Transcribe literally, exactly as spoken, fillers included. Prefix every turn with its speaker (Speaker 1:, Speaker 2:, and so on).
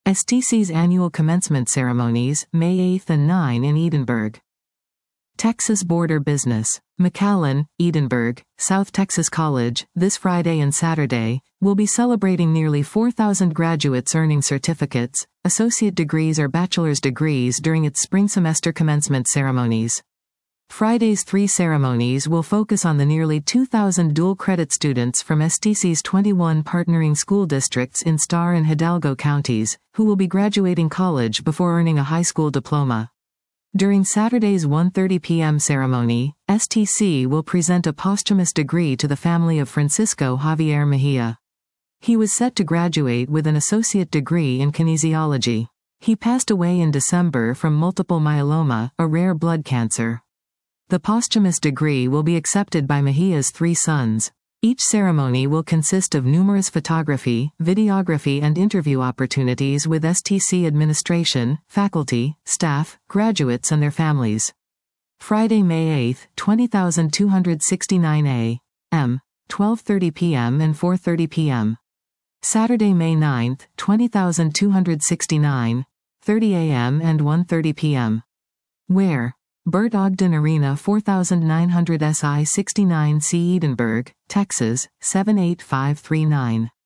Speaker 1: S T C's annual commencement ceremonies, May eighth and ninth in Edinburgh. Texas Border Business. McAllen, Edinburgh, South Texas College, this Friday and Saturday, will be celebrating nearly four thousand graduates earning certificates, associate degrees or bachelor's degrees during its spring semester commencement ceremonies. Friday's three ceremonies will focus on the nearly two thousand dual-credit students from S T C's twenty-one partnering school districts in Starr and Hidalgo counties, who will be graduating college before earning a high school diploma. During Saturday's one thirty p m ceremony, S T C will present a posthumous degree to the family of Francisco Javier Mejia. He was set to graduate with an associate degree in kinesiology. He passed away in December from multiple myeloma, a rare blood cancer. The posthumous degree will be accepted by Mejia's three sons. Each ceremony will consist of numerous photography, videography and interview opportunities with S T C administration, faculty, staff, graduates and their families. Friday, May eighth, two thousand two hundred sixty-nine A M, twelve thirty p m and four thirty p m Saturday, May ninth, two thousand two hundred sixty-nine, thirty a m and one thirty p m Where? Bert Ogden Arena four thousand nine hundred S I sixty-nine C Edinburgh, Texas, seven eight five three nine.